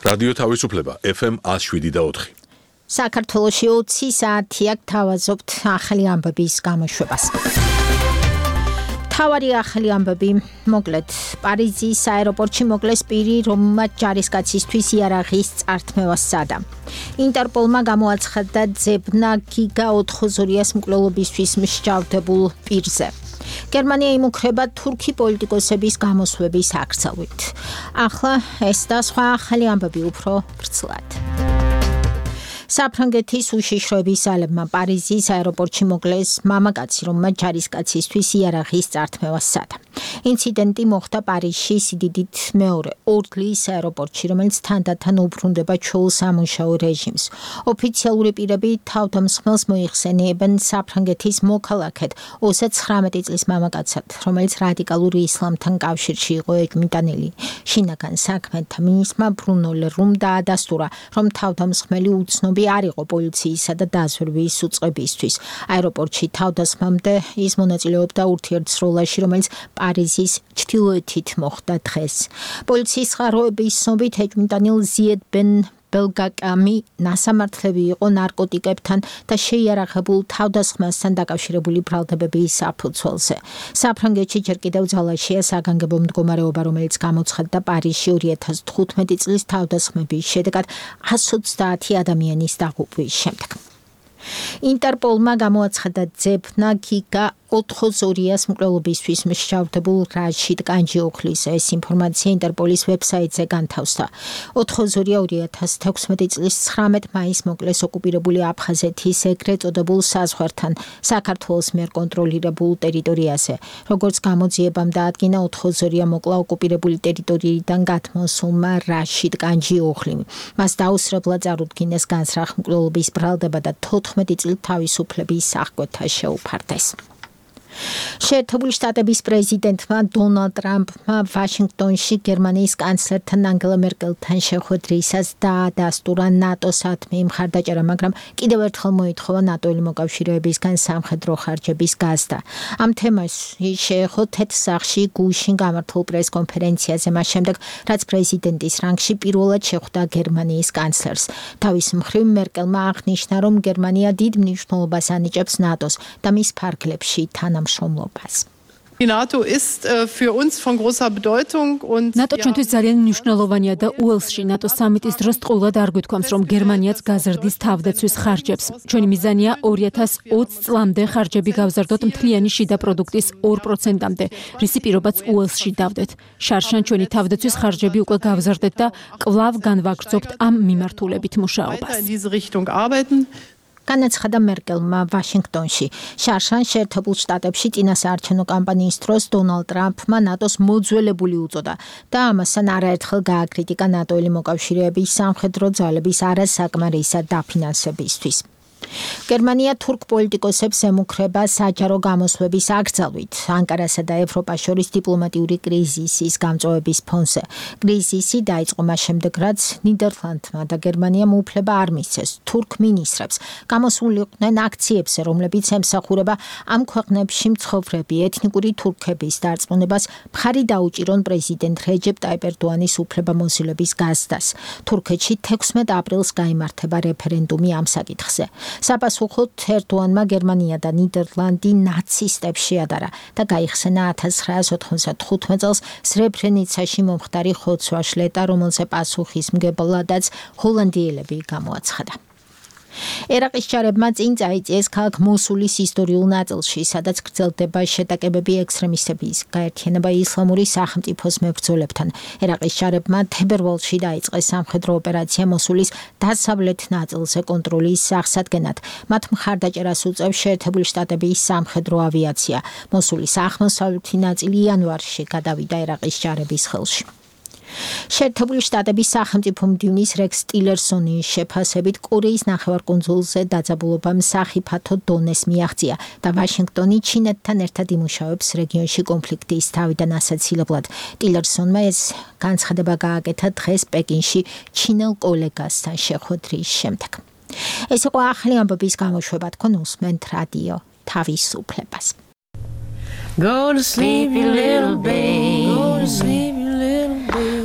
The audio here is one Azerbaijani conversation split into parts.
რადიო თავისუფლება FM 107.4. საქართველოში 20 საათია გთავაზობთ ახალი ამბების გამოშვებას. თავარი ახალი ამბები, მოკლედ, პარიზის აეროპორტში მოკლეს პირი, რომელმაც ჯარისკაცისთვის იარაღის წართმევა სცადა. ინტერპოლმა გამოაცხადა ძებნა გიგა 4-ზურიას მკვლელობისთვის მსჯავრდებულ პირზე. გერმანია იმუქრება თურქი პოლიტიკოსების გამოსვლების აკრძალვით. ახლა ეს და სხვა ახალი ამბები უფრო ვრცლად. საფრანგეთის უშიშროების ძალებმა პარიზის აეროპორტში მოკლეს მამაკაცი, რომელმაც ჯარისკაცისთვის იარაღის წართმევა სცადა. ინციდენტი მოხდა პარიზში სიდიდით მეორე ორლის აეროპორტში, რომელიც თანდათან უბრუნდება ჩვეულ სამუშაო რეჟიმს. ოფიციალური პირები თავდამსხმელს მოიხსენიებენ საფრანგეთის მოქალაქედ 39 წლის მამაკაცად, რომელიც რადიკალურ ისლამთან კავშირში იყო ეჭვმიტანილი. შინაგან საქმეთა მინისტრმა ბრუნო ლე რუმ დაადასტურა, რომ თავდამსხმელი უცნობი არ იყო პოლიციისა და დაზვერვის უწყებისთვის. აეროპორტში თავდასხმამდე ის მონაწილეობდა ურთიერთსროლაში, რომელიც პარიზის ჩრდილოეთით მოხდა დღეს. პოლიციის წყაროების ცნობით ეჭვმიტანილ ზიედ ბენ ბელგაკამი ნასამართლები იყო ნარკოტიკებთან და შეიარაღებულ თავდასხმასთან დაკავშირებული ბრალდებების საფუძველზე. საფრანგეთში ჯერ კიდევ ძალაშია საგანგებო მდგომარეობა, რომელიც გამოცხადდა პარიზში 2015 წლის თავდასხმების შედეგად 130 ადამიანის დაღუპვის შემდეგ. ინტერპოლმა გამოაცხადა ძებნა გიგა 4-ზურიას მკვლელობისთვის მსჯავრდებულ რაშიდ კანჯიოხლის. ეს ინფორმაცია ინტერპოლის ვებსაიტზე განთავსდა. 4-ზურია 2016 წლის 19 მაისს მოკლეს ოკუპირებული აფხაზეთის ეგრეთ წოდებულ საზღვართან საქართველოს მიერ კონტროლირებულ ტერიტორიაზე. როგორც გამოძიებამ დაადგინა, 4-ზურია მოკლა ოკუპირებული ტერიტორიიდან გადმოსულმა რაშიდ კანჯიოხლიმ. მას დაუსრებლად წარუდგინეს განსრახ მკვლელობის ბრალდება და 14 წლით თავისუფლების აღკვეთა შეუფარდეს. შეერთებული შტატების პრეზიდენტმა დონალდ ტრამპმა ვაშინგტონში გერმანიის კანცლერთან ანგელა მერკელთან შეხვედრისას დაადასტურა ნატოს ათმი მხარდაჭერა, მაგრამ კიდევ ერთხელ მოითხოვა ნატოელი მოკავშირეებისგან სამხედრო ხარჯების გაზრდა. ამ თემას შეეხო თეთრსახში გუშინ გამართულ პრესკონფერენციაზე, მას შემდეგ, რაც პრეზიდენტის რანგში პირველად შეხვდა გერმანიის კანცლერს. თავის მხრივ მერკელმა აღნიშნა, რომ გერმანია დიდ მნიშვნელობას ანიჭებს ნატოს და მის ფარგლებში Die NATO ist für uns von großer Bedeutung und NATO ჩვენთვის ძალიან მნიშვნელოვანია და უელსში NATO სამიტის დროს ტყუილად არ გვითქვამს, რომ გერმანიაც გაზრდის თავდაცვის ხარჯებს. ჩვენი მიზანია 2020 წლამდე ხარჯები გავზარდოთ მთლიანი შიდა პროდუქტის 2%-მდე, რისი პირობაც უელსში დავდეთ. შარშან ჩვენი თავდაცვის ხარჯები უკვე გავზარდეთ და კვლავ განვაგრძობთ ამ მიმართულებით მუშაობას. განაცხადა მერკელმა ვაშინგტონში. შარშან შეერთებულ შტატებში წინასაარჩევნო კამპანიის დროს დონალდ ტრამპმა ნატოს მოძველებული უწოდა და ამასთან არაერთხელ გააკრიტიკა ნატოელი მოკავშირეების სამხედრო ძალების არასაკმარისად დაფინანსებისთვის. გერმანია თურქ პოლიტიკოსებს ემუქრება საჯარო გამოსვლების აკრძალვით ანკარასა და ევროპას შორის დიპლომატიური კრიზისის გამწვავების ფონზე. კრიზისი დაიწყო მას შემდეგ, რაც ნიდერლანდმა და გერმანიამ უფლება არ მისცეს თურქ მინისტრებს გამოსულიყვნენ აქციებზე, რომლებიც ემსახურება ამ ქვეყნებში მცხოვრები ეთნიკური თურქების დარწმუნებას მხარი დაუჭირონ პრეზიდენტ რეჯეპ ტაიპ ერდოანის უფლებამოსილების გაზრდას. თურქეთში 16 აპრილს გაიმართება რეფერენდუმი ამ საკითხზე. საპასუხოდ ერდოანმა გერმანია და ნიდერლანდი ნაცისტებს შეადარა და გაიხსენა 1995 წელს სრებრენიცაში მომხდარი ხოცვა-შლეტა, რომელზე პასუხისმგებლადაც ჰოლანდიელები გამოაცხადა. ერაყის ჯარებმა წინ წაიწიეს ქალაქ მოსულის ისტორიულ ნაწილში, სადაც გრძელდება შეტაკებები ექსტრემისტების გაერთიანება ისლამური სახელმწიფოს მებრძოლებთან. ერაყის ჯარებმა თებერვალში დაიწყეს სამხედრო ოპერაცია მოსულის დასავლეთ ნაწილზე კონტროლის აღსადგენად. მათ მხარდაჭერას უწევს შეერთებული შტატების სამხედრო ავიაცია. მოსულის აღმოსავლეთი ნაწილი იანვარში გადავიდა ერაყის ჯარების ხელში. შეერთებული შტატების სახელმწიფო მდივნის რექს ტილერსონის შეფასებით კორეის ნახევარკუნძულზე დაძაბულობამ სახიფათო დონეს მიაღწია და ვაშინგტონი ჩინეთთან ერთად იმუშავებს რეგიონში კონფლიქტის თავიდან ასაცილებლად. ტილერსონმა ეს განცხადება გააკეთა დღეს პეკინში ჩინელ კოლეგასთან შეხვედრის შემდეგ. ეს იყო ახალი ამბების გამოშვება, თქვენ უსმენთ რადიო თავისუფლებას. Go to sleep, you little babe. Go to sleep, you little babe. Go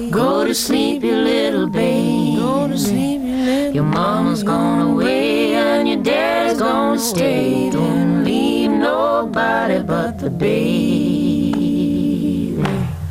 to sleep, you little baby. Go to sleep, you little. Your mama's gone away and your dad's gonna stay. Don't leave nobody but the baby.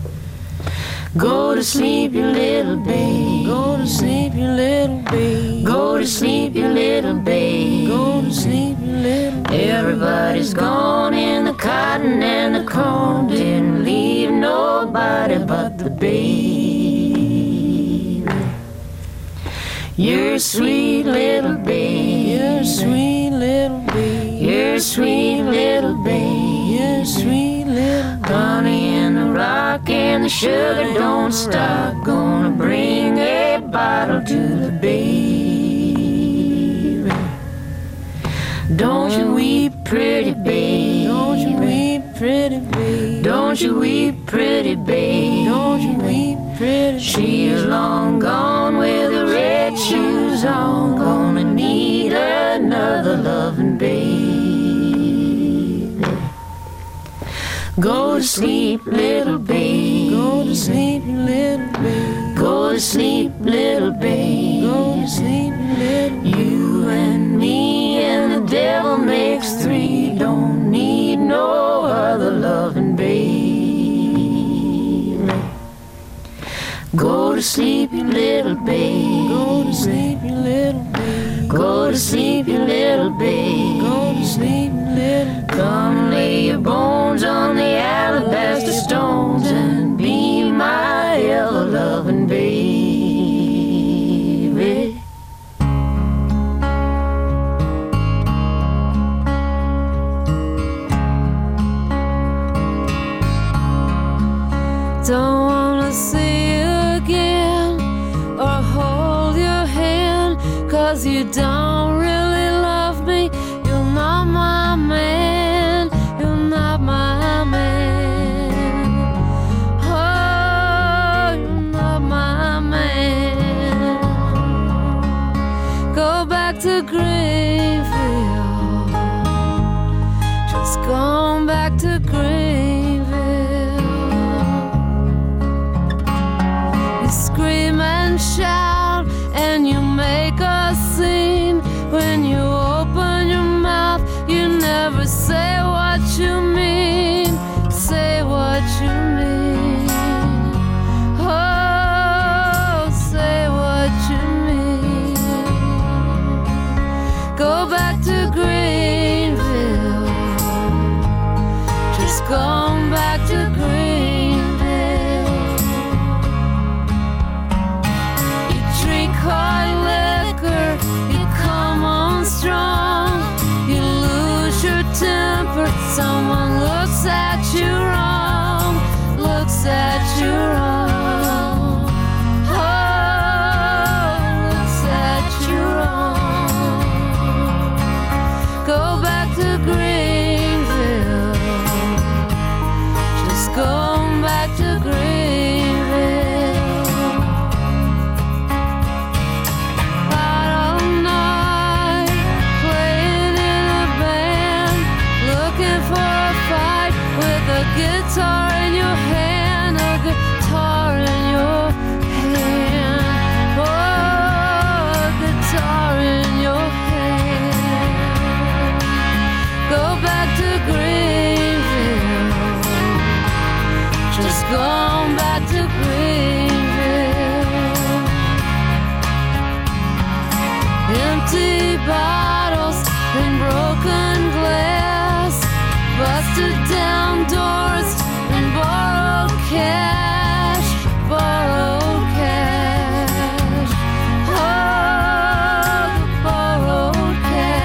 Go to sleep, you little baby. Go to sleep, you little baby. Go to sleep, you little baby. Go to sleep, you little baby. Everybody's gone in the cotton and the corn. Didn't leave nobody but the baby. You're a sweet little baby. You're a sweet little baby. You're a sweet little baby. You're a sweet little baby. Honey in the rock and the sugar don't stop. Gonna bring a bottle to the baby. Don't you weep, pretty baby. Don't you weep, pretty baby. Don't you weep, pretty baby. Don't you weep, pretty baby. She's long gone with the red shoes on. Gonna need another loving baby. Go to sleep, little baby. Go to sleep, little baby. Go to sleep, little baby. Go to sleep, little baby. You and me and the devil makes three. Don't need no other loving baby. Go to sleep, you little baby. Go to sleep, you little baby. Go to sleep, you little baby. Go to sleep, you little baby. Come lay your bones on the alabaster stones and be my ever loving baby. Don't wanna see you again or hold your hand, 'cause you don't really love me. You're not my man. You're not my man. Oh, you're not my man. Go back to Greenville. Just going back to Greenville. You scream and shout and you make a scene. When you open your mouth, you never say what you mean. Say what you mean. Oh, say what you mean. Go back to Greenville. Just going back to Greenville. You drink hard liquor, you come on strong. You lose your temper, someone looks at you wrong. Looks at you wrong. Oh, looks at you wrong. Go back to Greenville. Just going back to Greenville. Out all night, playing in a band, looking for a fight with a guitar in your hand, a guitar in your hand. Oh, a guitar in your hand. Go back to Greenville. Just going back to Greenville. Empty bottles and broken glass, busted down doors and borrowed cash. Borrowed cash. Oh, borrowed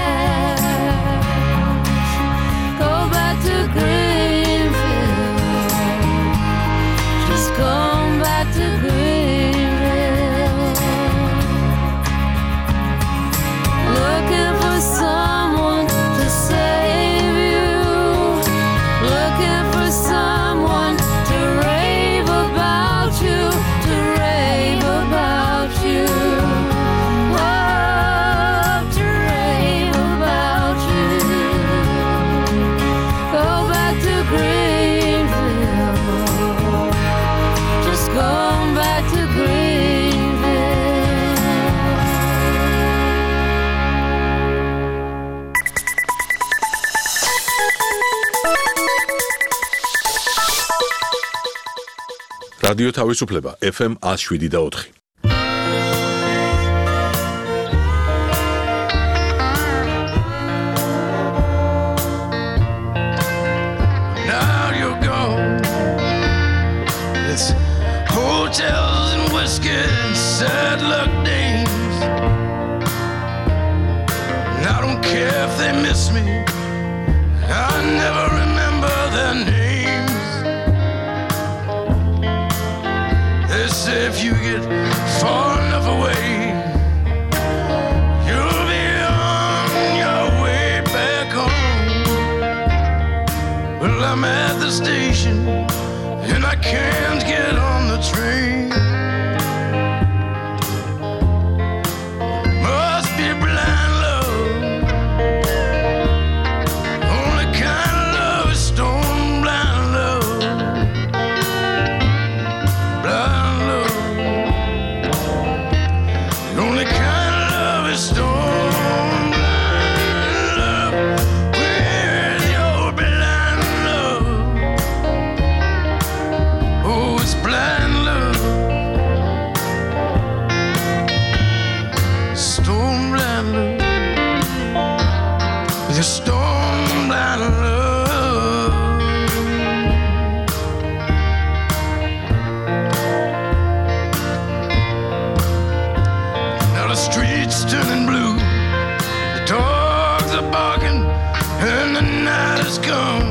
cash. Go back to Greenville. Just going back to Greenville. Looking for someone to save you. Look რადიო თავისუფლება FM 107.4. Now you're gone. It's hotels and whiskey and sad luck days. And I don't care if they miss me. I never remember their names. They say if you get far enough away, you'll be on your way back home. Well, I'm at the station and I can't get on the train. Must be blind love. Only kind of love is stone blind love. Blind love. The only kind of love is stone blind love. With your blind love. Oh, it's blind love. Stone blind love. With your stone blind love. Now the streets turning blue. The dogs are barking and the night has come.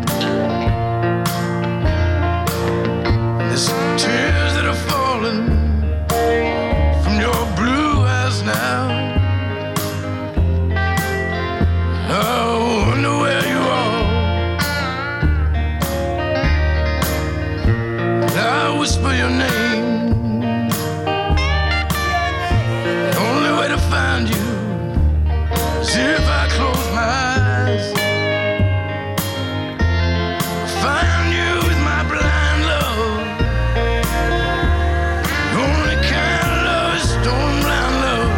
There's tears that are falling from your blue eyes now. I wonder where you are. I whisper your name. The only way to find you is if I close my eyes. Find you with my blind love. The only kind of love is stone blind love.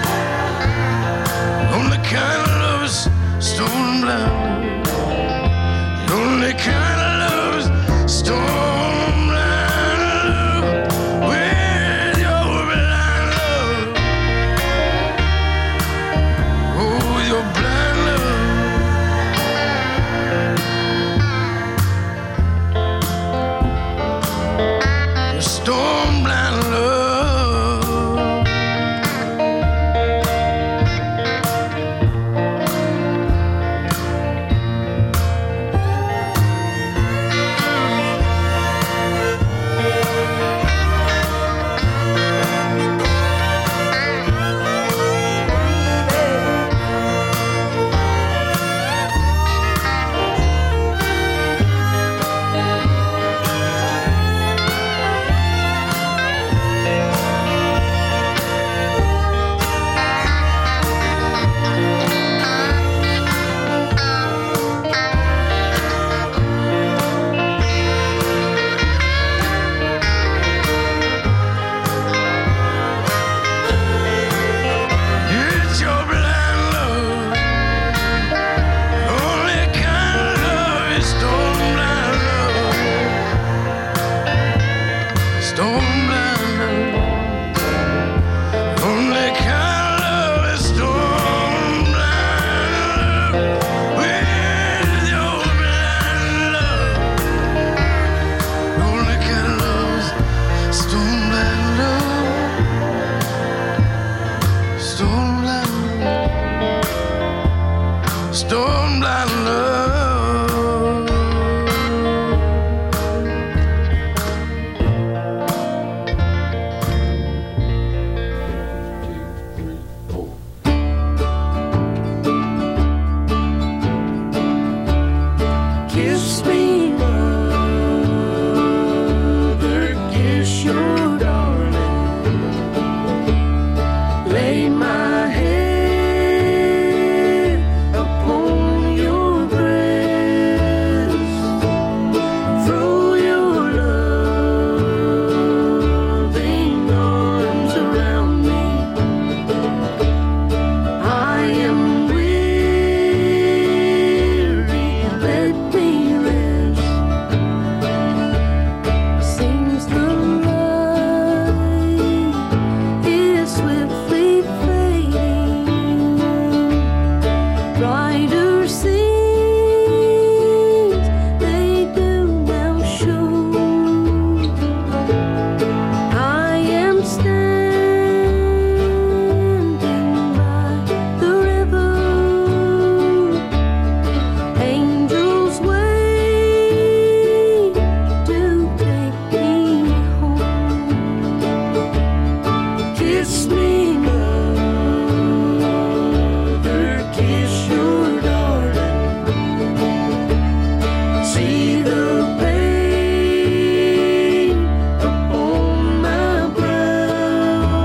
The only kind of love is stone blind love. The only kind of love is stone blind love. With your blind love. Oh, with your blind love. Your stone blind love. It's your blind love. Only kind of love is stone blind love. Stone blind love. Only kind of love is stone blind love. With your blind love. Only kind of love is stone blind love. Stone blind love. Stone blind love. Kiss me, mother, kiss your darling. Lay my head upon your breast. Throw your loving arms around me. I am weary, let me see the pain upon my brow,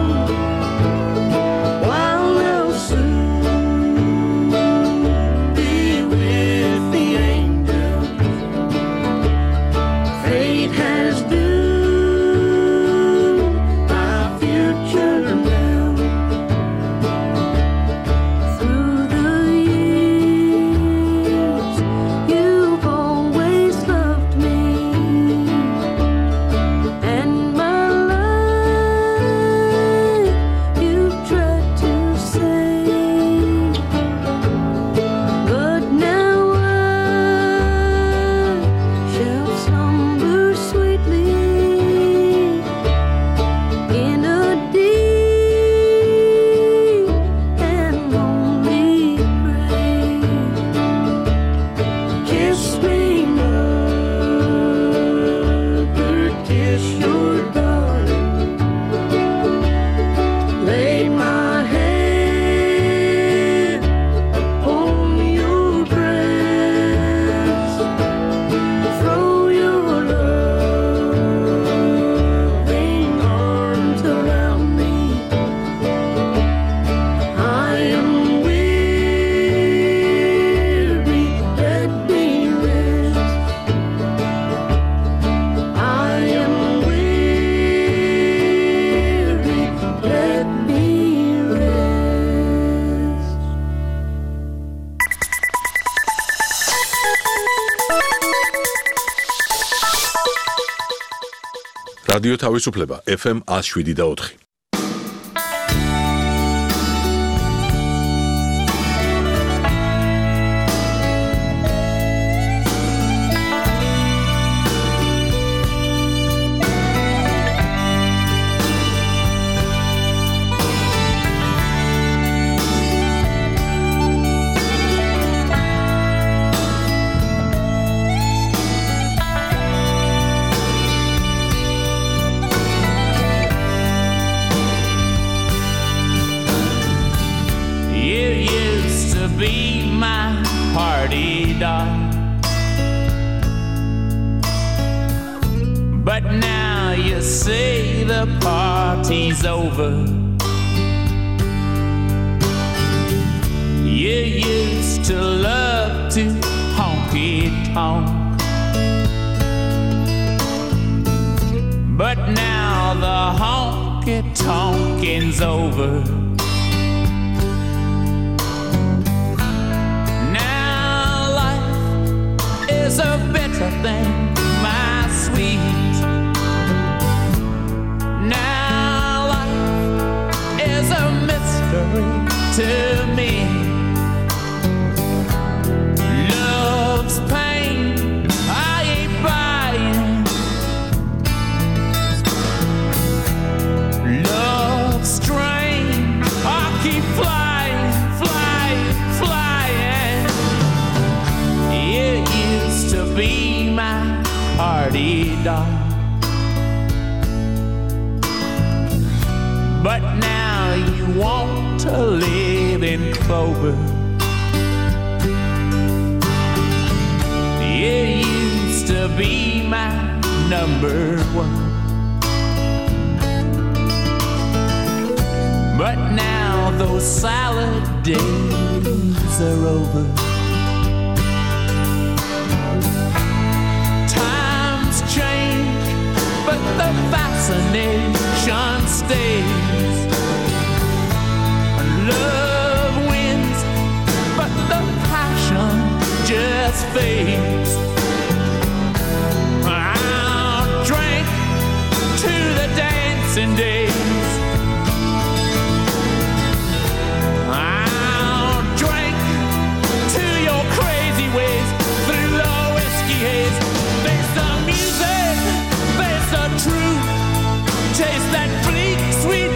while they'll soon be with the angels. Fate has doomed my future now. Through the years, you've always loved me, and my life you've tried to save. But now I shall slumber sweetly in a deep and lonely grave. Kiss me, mother, kiss your darling. Lay my head upon your breast. Throw your loving arms around me. I am weary, let me rest. I am weary, let me rest. რადიო თავისუფლება FM 107.4. You used to be my party doll, but now you say the party's over. You used to love to honky-tonk, but now the honky-tonking's over. Now life is a better thing, my sweet. Now life is a mystery to me. Love's pain, I ain't buying. Love's strain, I keep flying, flying, flying. You used to be my party doll, but now you want to live in clover. You used to be my number one, but now those salad days are over. Times change, but the fascination stays. Love wins, but the passion just fades. I'll drink to the dancing days. I'll drink to your crazy ways through the whiskey haze. Face the music, face the truth, taste that bleak sweet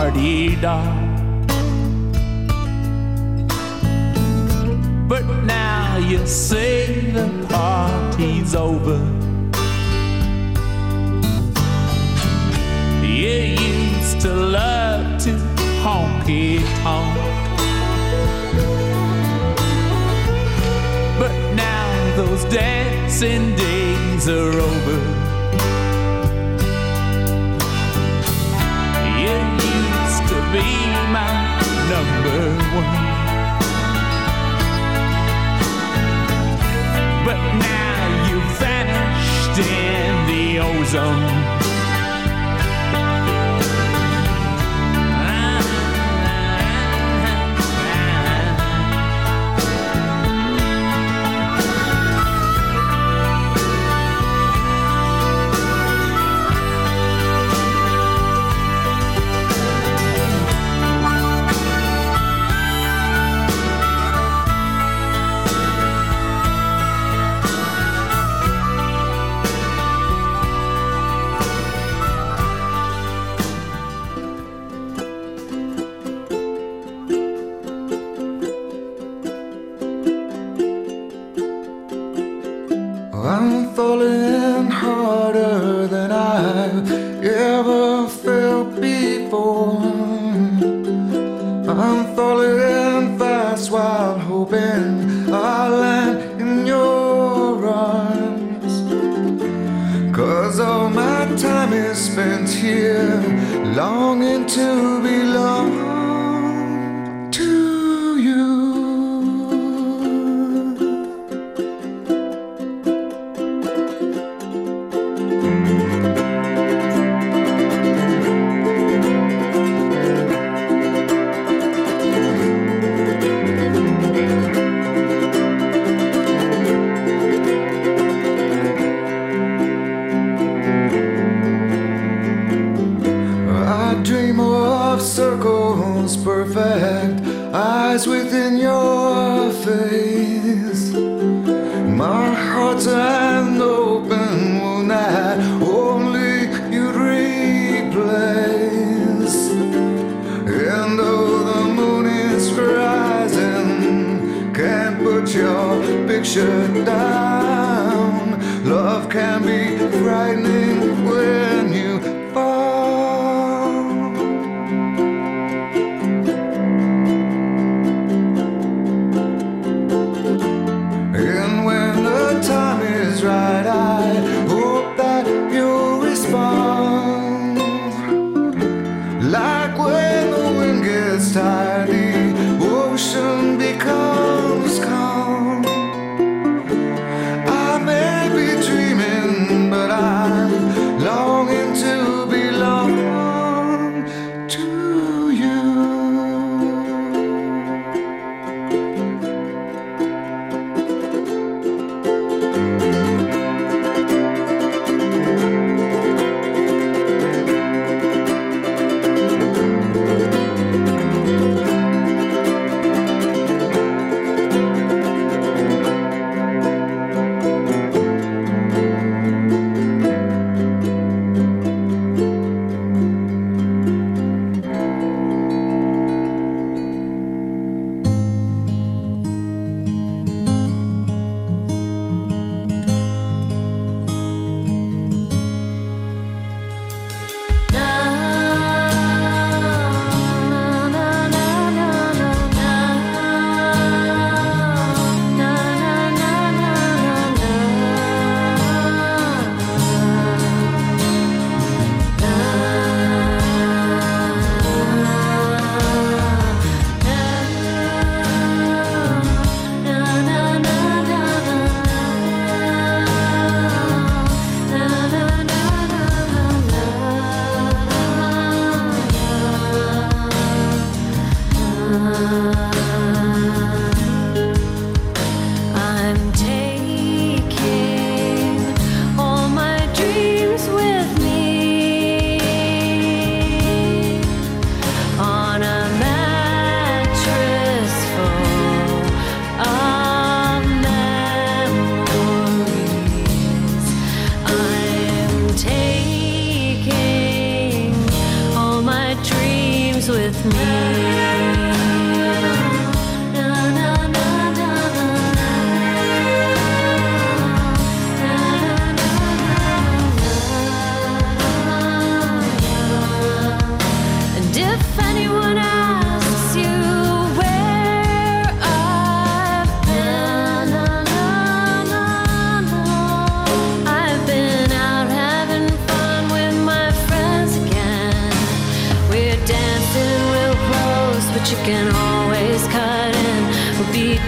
la-di-da. But now you say the party's over. You used to love to honky-tonk, but now those dancing days are over. You used to be my number one, but now you vanished in the ozone. I'm falling harder than I've ever felt before. I'm falling fast while hoping I'll land in your arms. 'Cause all my time is spent here, longing to belong to you. Dream of circles perfect, eyes within your face. My heart's an open wound that only you'd replace. And though the moon is rising, can't put your picture down. Love can be frightening when you fall. Right, I hope that you'll respond. Like when the wind gets tired, the ocean becomes calm. I may be dreaming, but I'm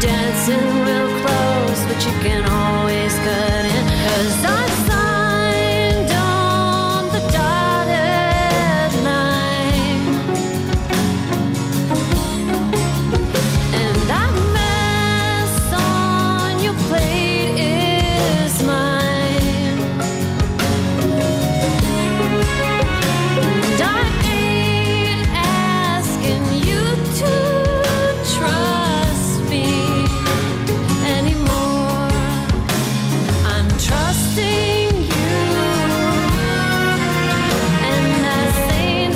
dancing real close, but you can always cut in. 'Cause I signed on the dotted line, and that mess on your plate is mine. And I ain't asking you to trust me anymore. I'm trusting you, and that ain't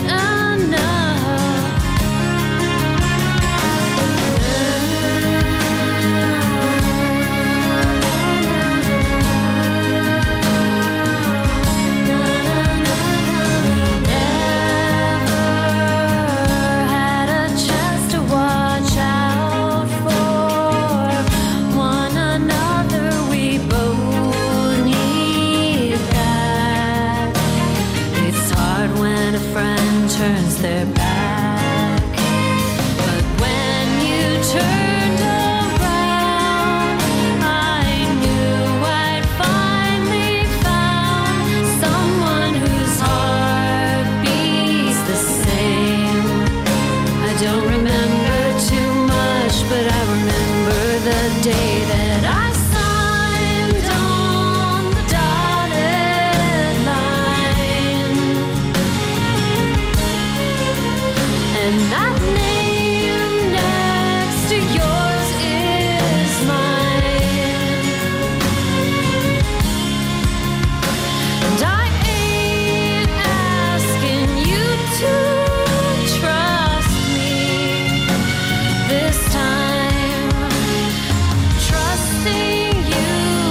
had a chance to watch out for one another. We both need that. It's hard when a friend turns their back, but when you turned around, I knew I'd finally found someone whose heart beats the same. I don't remember too much, but I remember the day that I signed on the dotted line, and that name next to yours is mine. And I ain't asking you to trust me this time. I'm trusting you,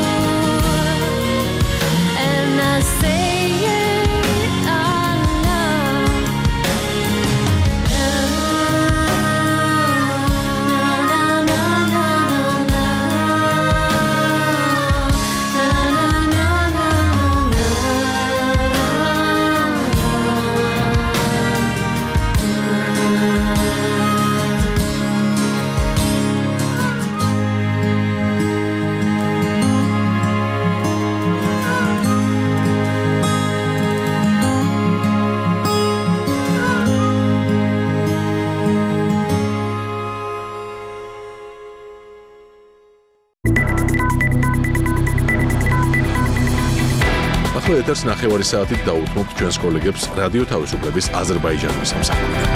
and I say it enough. ახლა ეთერს ნახევარი საათით დაუთმობთ ჩვენს კოლეგებს რადიო თავისუფლების აზერბაიჯანის სამსახურიდან.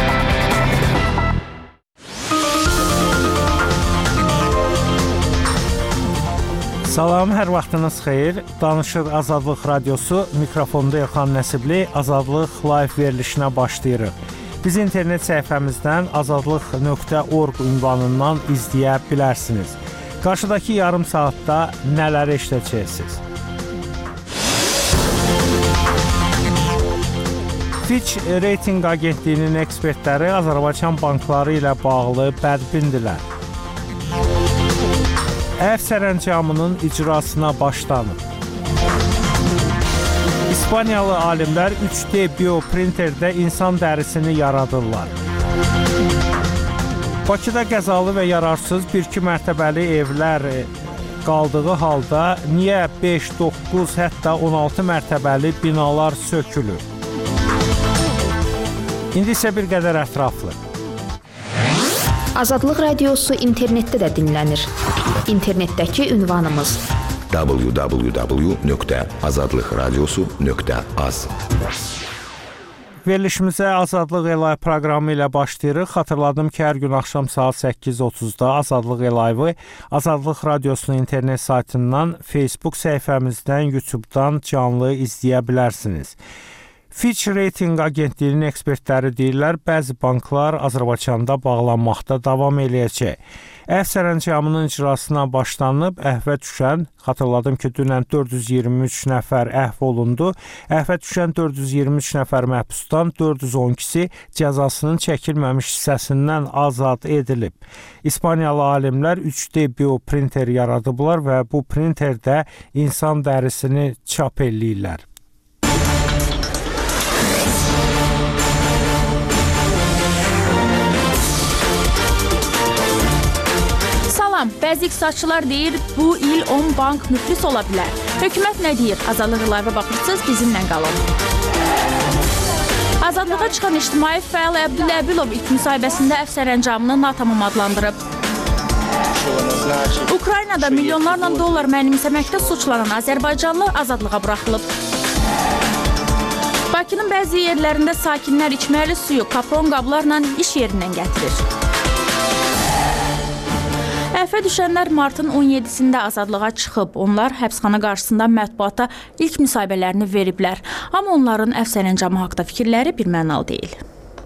Salam, hər vaxtınız xeyir. Danışır Azadlıq Radiosu, mikrofonda Elxan Nəsibli, Azadlıq live verilişinə başlayırıq. Biz internet səhifəmizdən azadlıq.org ünvanından izləyə bilərsiniz. Qarşıdakı yarım saatda nələri eşidəcəksiniz? Fitch Rating Agentliyinin ekspertləri Azərbaycan bankları ilə bağlı bədbindirlər. Əf sərəncamının icrasına başlanıb. İspaniyalı alimlər 3D bioprinterdə insan dərisini yaradırlar. Bakıda qəzalı və yararsız 1-2 mərtəbəli evlər qaldığı halda niyə 5, 9, hətta 16 mərtəbəli binalar sökülür? İndi isə bir qədər ətraflı. Azadlıq Radiosu internetdə də dinlənir. İnternetdəki ünvanımız www.azadlıqradiosu.az. Verilişimizə Azadlıq Elay proqramı ilə başlayırıq. Xatırladım ki, hər gün axşam saat 8:30-da Azadlıq Elayı Azadlıq Radiosunun internet saytından, Facebook səhifəmizdən, YouTube-dan canlı izləyə bilərsiniz. Fitch Rating Agentliyinin ekspertləri deyirlər, bəzi banklar Azərbaycanda bağlanmaqda davam eləyəcək. Əf sərəncamının icrasına başlanıb, əhvə düşən, xatırladım ki, dünən 423 nəfər əhv olundu. Əhvə düşən 423 nəfər məhbusdan 412-si cəzasının çəkilməmiş hissəsindən azad edilib. İspaniyalı alimlər 3D bioprinter yaradıblar və bu printerdə insan dərisini çap eləyirlər. Salam, bəzi iqtisadçılar deyir, bu il 10 bank müflis ola bilər. Hökumət nə deyir? Azadlıq Live-a baxırsınız, bizimlə qalın. Azadlığa çıxan ictimai fəal Əbdüləbilov ilk müsahibəsində əfv sərəncamını natamam adlandırıb. Ukraynada milyonlarla dollar mənimsəməkdə suçlanan Azərbaycanlı azadlığa buraxılıb. Bakının bəzi yerlərində sakinlər içməli suyu kapron qablarla iş yerindən gətirir. Əfvə düşənlər martın 17-sində azadlığa çıxıb. Onlar həbsxana qarşısında mətbuata ilk müsahibələrini veriblər. Amma onların əfv sərəncamı haqda fikirləri birmənalı deyil.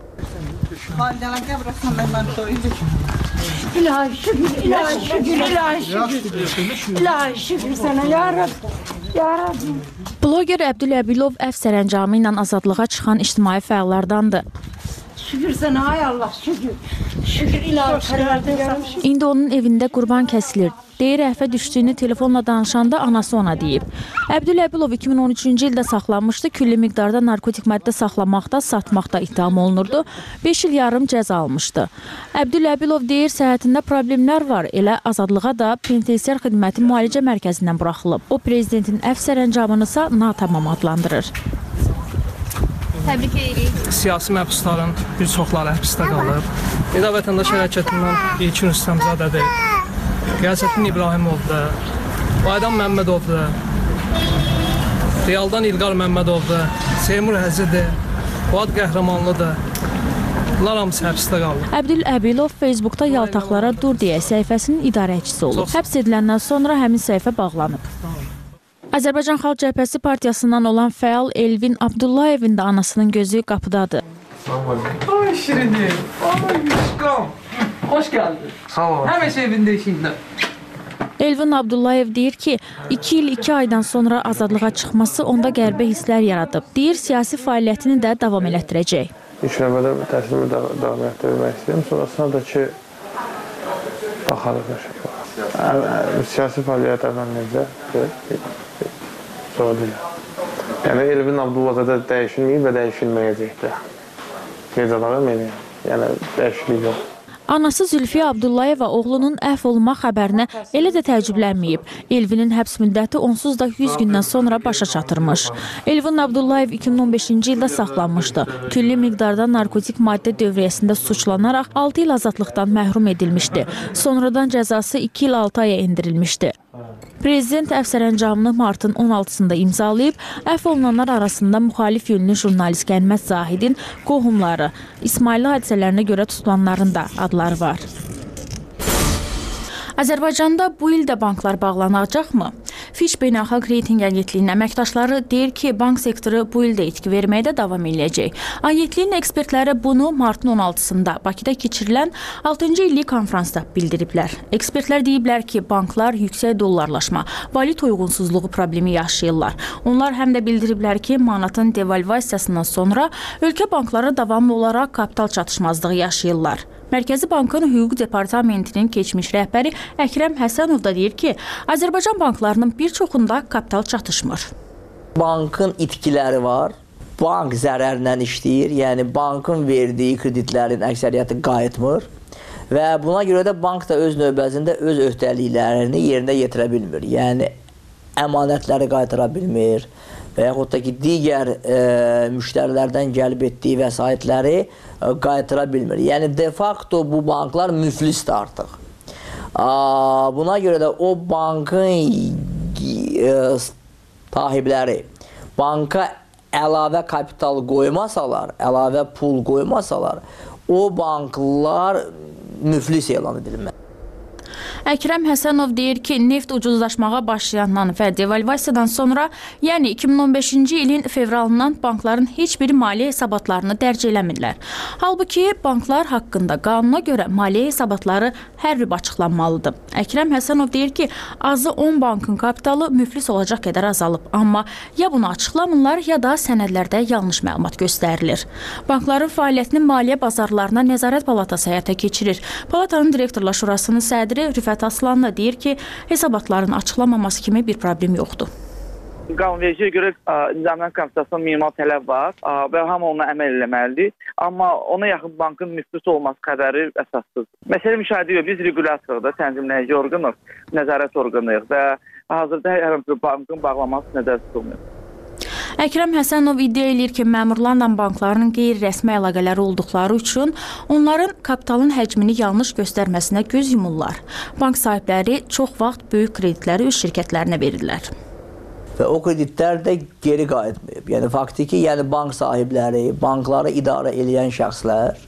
İlahi şükür, ilahi şükür, ilahi şükür. İlahi şükür sana, ya Rabbi, ya Rabbi. Bloger Əbdüləbilov əfv sərəncamı ilə azadlığa çıxan ictimai fəallardandır. Şükür sana, ay Allah, şükür. Şükür ilahi şükür. İndi onun evində qurban kəsilir. Deyir, əfvə düşdüyünü telefonla danışanda anası ona deyib. Əbdüləbilov 2013-cü ildə saxlanmışdı. Külli miqdarda narkotik maddə saxlamaqda, satmaqda ittiham olunurdu. 5 il yarım cəza almışdı. Əbdüləbilov deyir, səhhətində problemlər var. Elə azadlığa da penitensiar xidməti müalicə mərkəzindən buraxılıb. O, prezidentin əfv sərəncamınısa natamam adlandırır. Təbrik edirik. Siyasi məhbusların bir çoxları həbsdə qalıb. Nida Vətəndaş Hərəkətindən İlkin Rüstəmzadədir. Qiyasəddin İbrahimovdur, Bayram Məmmədovdur, Realdan İlqar Məmmədovdur, Seymur Həzidir, Fuad Qəhrəmanlıdır. Bunlar hamısı həbsdə qalır. Əbdüləbilov Facebookda yaltaqlara dur deyə səhifəsinin idarəçisi olub. Həbs ediləndən sonra həmin səhifə bağlanıb. Azərbaycan Xalq Cəbhəsi Partiyasından olan fəal Elvin Abdullayevin də anasının gözü qapıdadır. Ay Şirin'im, ay Müşkam. Hoş geldin. Sağ ol. Hemen evinde işinde. Elvin Abdullayev deyir ki, 2 il 2 aydan sonra azadlığa çıxması onda qəribə hisslər yaradıb. Deyir, siyasi fəaliyyətini də davam elətdirəcək. İlk növbədə təhsilimi davam etdirmək istəyirəm. Sonrasında da ki, baxarıq nəşə. Siyasi fəaliyyət əvvəlində zor deyil. Yəni, Elvin Abdullayev da dəyişilməyib və dəyişilməyəcəkdir. Necələrə məni, yəni dəyişiklik yox. Anası Zülfiyə Abdullayeva oğlunun əfv olma xəbərinə elə də təəccüblənməyib. Elvinin həbs müddəti onsuz da 100 gündən sonra başa çatırmış. Elvin Abdullayev 2015-ci ildə saxlanmışdı. Külli miqdarda narkotik maddə dövriyyəsində suçlanaraq 6 il azadlıqdan məhrum edilmişdi. Sonradan cəzası 2 il 6 aya endirilmişdi. Prezident əfv sərəncamını martın 16-sında imzalayıb, əfv olunanlar arasında müxalif yönlü jurnalist Qənimət Zahidin qohumları, İsmailli hadisələrinə görə tutulanların da adları var. Azərbaycanda bu il də banklar bağlanacaqmı? Fitch Beynəlxalq Reytinq Agentliyinin əməkdaşları deyir ki, bank sektoru bu ildə itki verməyə də davam eləyəcək. Agentliyin ekspertləri bunu martın 16-sında Bakıda keçirilən 6-cı illik konfransda bildiriblər. Ekspertlər deyiblər ki, banklar yüksək dollarlaşma, valyuta uyğunsuzluğu problemi yaşayırlar. Onlar həm də bildiriblər ki, manatın devalvasiyasından sonra ölkə bankları davamlı olaraq kapital çatışmazlığı yaşayırlar. Mərkəzi Bankın Hüquq Departamentinin keçmiş rəhbəri Əkrəm Həsənov da deyir ki, Azərbaycan banklarının bir çoxunda kapital çatışmır. Bankın itkiləri var, bank zərərlə işləyir, yəni bankın verdiyi kreditlərin əksəriyyəti qayıtmır və buna görə də bank da öz növbəsində öz öhdəliklərini yerinə yetirə bilmir. Yəni əmanətləri qaytıra bilmir və yaxud da ki, digər müştərilərdən gəlib etdiyi vəsaitləri qaytıra bilmir. Yəni, de facto bu banklar müflisdir artıq. Buna görə də o bankın sahibləri banka əlavə kapital qoymasalar, əlavə pul qoymasalar, o banklar müflis elan edilməz. Əkrəm Həsənov deyir ki, neft ucuzlaşmağa başlayandan və devalvasiyadan sonra, yəni 2015-ci ilin fevralından bankların heç biri maliyyə hesabatlarını dərc eləmirlər. Halbuki banklar haqqında qanuna görə maliyyə hesabatları hər bir açıqlanmalıdır. Əkrəm Həsənov deyir ki, azı 10 bankın kapitalı müflis olacaq qədər azalıb, amma ya bunu açıqlamırlar, ya da sənədlərdə yanlış məlumat göstərilir. Bankların fəaliyyətini maliyyə bazarlarına Nəzarət Palatası həyata keçirir. Palatanın direktorlar şurasının sədri Rüfət Aslanlı deyir ki, hesabatların açıqlanmaması kimi bir problem yoxdur. Qanunvericiliyə görə nizamnamənin konstitusiyasında minimal tələb var və hamı ona əməl etməlidir. Amma ona yaxın bankın müflis olması xəbəri əsassızdır. Məsələ müşahidə edirik. Biz regulyatorda tənzimləyici orqanıq, nəzarət orqanıyıq və hazırda hər bir bankın bağlanması nəzərdə tutulmuyor. Əkrəm Həsənov iddia edir ki, məmurlarla bankların qeyri-rəsmi əlaqələri olduqları üçün onların kapitalın həcmini yanlış göstərməsinə göz yumurlar. Bank sahibləri çox vaxt böyük kreditləri öz şirkətlərinə verirlər. Və o kreditlər də geri qayıtmayıb. Yəni faktiki, bank sahibləri, bankları idarə edən şəxslər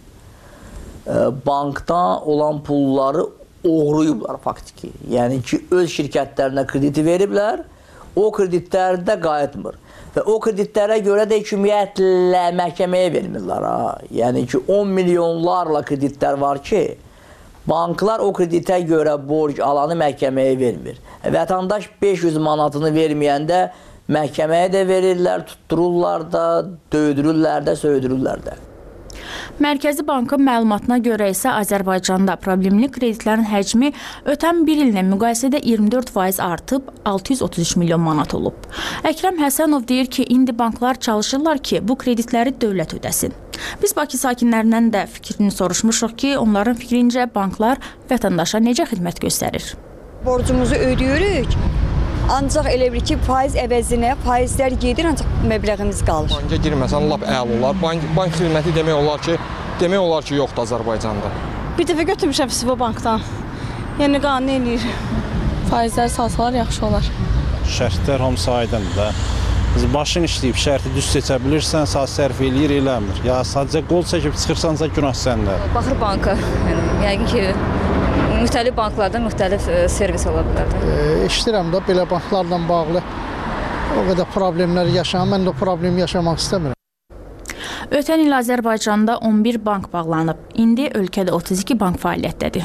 bankdan olan pulları oğruyublar faktiki. Yəni ki, öz şirkətlərinə krediti veriblər, o kreditlər də qayıtmır. Və o kreditlərə görə də ümumiyyətlə məhkəməyə vermirlər. Yəni ki, 10 milyonlarla kreditlər var ki, banklar o kreditə görə borc alanı məhkəməyə vermir. Vətəndaş 500 manatını verməyəndə məhkəməyə də verirlər, tuttururlar da, döydürürlər də, söydürürlər də. Mərkəzi Bankın məlumatına görə isə Azərbaycanda problemli kreditlərin həcmi ötən bir illə müqayisədə 24% artıb 633 milyon manat olub. Əkrəm Həsənov deyir ki, indi banklar çalışırlar ki, bu kreditləri dövlət ödəsin. Biz Bakı sakinlərindən də fikrini soruşmuşuq ki, onların fikrincə banklar vətəndaşa necə xidmət göstərir? Borcumuzu ödəyirik. Ancaq elə bir ki, faiz əvəzinə faizlər gedir, ancaq məbləğimiz qalır. Banka girməsən lap əla olar. Bank xidməti demək olar ki, yoxdur Azərbaycanda. Bir dəfə götürmüşəm Sivo bankdan. Yəni qanun eləyir. Faizlər salsalar yaxşı olar. Şərtlər hamısı aydındır da. Başın işləyib şərti düz seçə bilirsən, saat sərf eləyir, eləmir. Ya sadəcə qol çəkib çıxırsansa günah səndədir. Baxır banka. Yəni ki, müxtəlif banklarda müxtəlif servis ola bilər. Eşidirəm də belə banklarla bağlı o qədər problemlər yaşayam. Mən də o problemi yaşamaq istəmirəm. Ötən il Azərbaycanda 11 bank bağlanıb. İndi ölkədə 32 bank fəaliyyətdədir.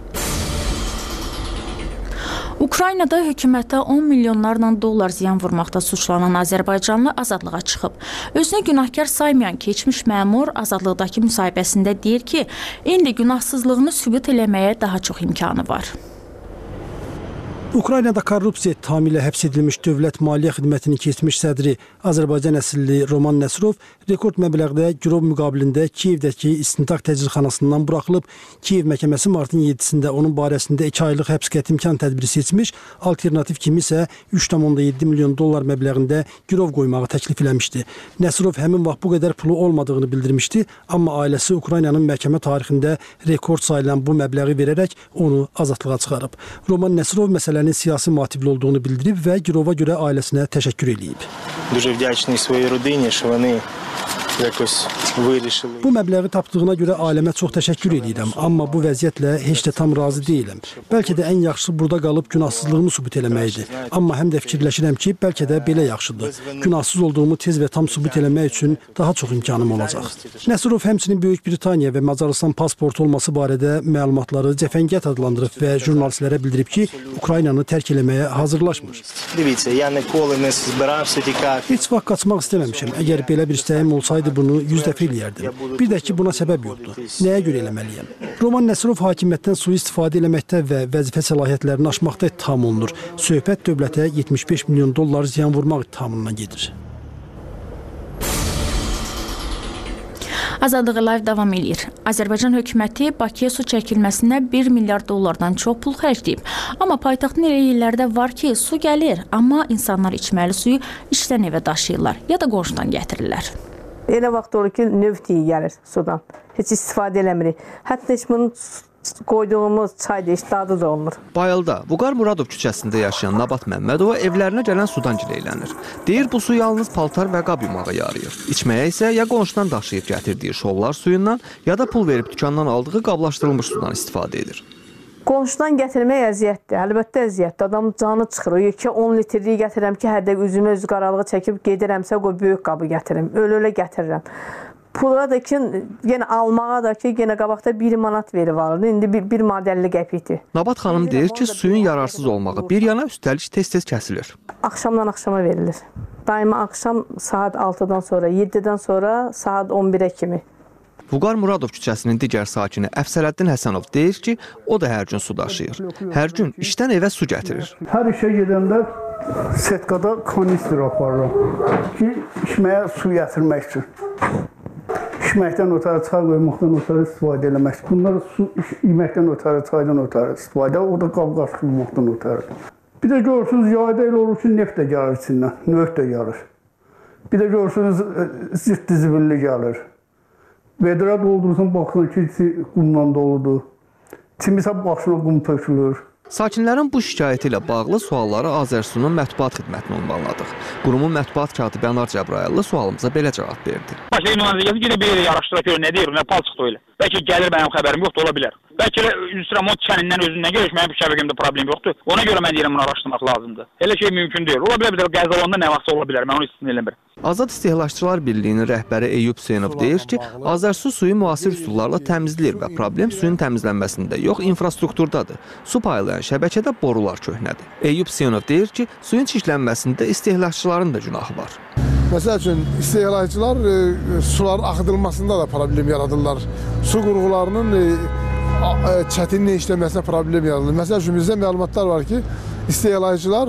Ukraynada hökumətə 10 milyonlarla dollar ziyan vurmaqda suçlanan Azərbaycanlı azadlığa çıxıb. Özünə günahkar saymayan keçmiş məmur azadlıqdakı müsahibəsində deyir ki, indi günahsızlığını sübut eləməyə daha çox imkanı var. Ukraynada korrupsiya ittihamı ilə həbs edilmiş Dövlət Maliyyə Xidmətinin keçmiş sədri Azərbaycan əsilli Roman Nəsrov rekord məbləğdə girov müqabilində Kiyevdəki istintaq təcridxanasından buraxılıb. Kiyev məhkəməsi martın 7-sində onun barəsində 2 aylıq həbs qəti imkan tədbiri seçmiş, alternativ kimi isə 3,7 milyon dollar məbləğində girov qoymağı təklif eləmişdi. Nəsrov həmin vaxt bu qədər pulu olmadığını bildirmişdi, amma ailəsi Ukraynanın məhkəmə tarixində rekord sayılan bu məbləği verərək onu azadlığa çıxarıb. Roman Nəsrov məsələnin siyasi motivli olduğunu bildirib və girova görə ailəsinə təşəkkür eləyib. Bu məbləği tapdığına görə ailəmə çox təşəkkür edirəm, amma bu vəziyyətlə heç də tam razı deyiləm. Bəlkə də ən yaxşısı burada qalıb günahsızlığımı sübut eləməkdir. Amma həm də fikirləşirəm ki, bəlkə də belə yaxşıdır. Günahsız olduğumu tez və tam sübut eləmək üçün daha çox imkanım olacaq. Nəsrov həmçinin Böyük Britaniya və Macarıstan pasportu olması barədə məlumatları cəfəngiyat adlandırıb və jurnalistlərə bildirib ki, Ukraynanı tərk eləməyə hazırlaşmır. Heç vaxt qaçmaq istəməmişəm. Əgər belə bir istəyim olsaydı, bunu 100 dəfə eləyərdim. Bir də ki, buna səbəb yoxdur. Nəyə görə eləməliyəm? Roman Nəsrov hakimiyyətdən sui-istifadə eləməkdə və vəzifə səlahiyyətlərini aşmaqda ittiham olunur. Söhbət dövlətə 75 milyon dollar ziyan vurmaq ittihamından gedir. Azadlıq Live davam edir. Azərbaycan hökuməti Bakıya su çəkilməsinə 1 milyard dollardan çox pul xərcləyib. Amma paytaxtın elə yerlərdə var ki, su gəlir, amma insanlar içməli suyu işdən evə daşıyırlar ya da qonşudan gətirirlər. Elə vaxt olur ki, növt iyi gəlir sudan. Heç istifadə eləmirik. Hətta heç bunun qoyduğumuz çay da heç dadı da olmur. Bayılda Vüqar Muradov küçəsində yaşayan Nabat Məmmədova evlərinə gələn sudan gileylənir. Deyir, bu su yalnız paltar və qab yumağa yarayır. İçməyə isə ya qonşudan daşıyıb gətirdiyi şollar suyundan, ya da pul verib dükandan aldığı qablaşdırılmış sudan istifadə edir. Qonşudan gətirmək əziyyətdir. Əlbəttə əziyyətdir. Adam canı çıxır. Yekə 10 litrliyi gətirirəm ki, hərdə üzümə öz qaralığı çəkib gedirəmsə, qoy böyük qabı gətirim. Ölə gətirirəm. Pula da ki, yenə almağa da ki, yenə qabaqda 1 manat verib alırdı. İndi 1 manat 50 qəpikdir. Nabat xanım deyir ki, suyun yararsız olmağı bir yana üstəlik tez-tez kəsilir. Axşamdan axşama verilir. Daima axşam saat 6-dan sonra, 7-dən sonra saat 11-ə kimi. Vüqar Muradov küçəsinin digər sakini Əfsələddin Həsənov deyir ki, o da hər gün su daşıyır. Hər gün işdən evə su gətirir. Hər işə gedəndə setkada kanister aparıram ki, içməyə su gətirmək üçün. İçməkdən ötəri, çay qoymaqdan ötəri istifadə eləmək. Bunlar su yeməkdən ötəri, çaydan ötəri istifadə, o da qab-qaz tutmaqdan ötəri. Bir də görürsünüz, yayda elə olur ki, neft də gəlir içindən, nöft də gəlir. Bir də görürsünüz, zirtli zibilli gəlir. Vedrə doldurursun, baxsın ki, içi qumla doludur. Kimisə başına qum tökülür. Sakinlərin bu şikayəti ilə bağlı sualları Azərsunun mətbuat xidmətinə ünvanladıq. Qurumun mətbuat katibi Anar Cəbrayıllı sualımıza belə cavab verdi. Başqa ünvanlayacaq, gedib bir araşdıraq görür, nə deyir, nə pal çıxdı öyle. Bəlkə gəlir, mənim xəbərim yoxdur, ola bilər. Bəlkə Üstramont kənindən özündən görür, mənim bu şəbəkəmdə problem yoxdur. Ona görə mən deyirəm, bunu araşdırmaq lazımdır. Elə şey mümkün deyil. Ola bilər, bir də qəzalanda nə vaxtsa ola bilər, mən onu istisna eləmirəm. Azad İstehlakçılar Birliyinin rəhbəri Eyüp Hüseynov deyir ki, Azərsu suyu müasir üsullarla təmizləyir və problem suyun təmizlənməsində yox, infrastrukturdadır. Su paylayan şəbəkədə borular köhnədir. Eyüp Hüseynov deyir ki, suyun çirklənməsində istehlakçıların da günahı var. Məsəl üçün, istehlakçılar suların axıdılmasında da problem yaradırlar. Su qurğularının çətinlə işləməsinə problem yaradılır. Məsəl üçün, bizdə məlumatlar var ki, istehlakçılar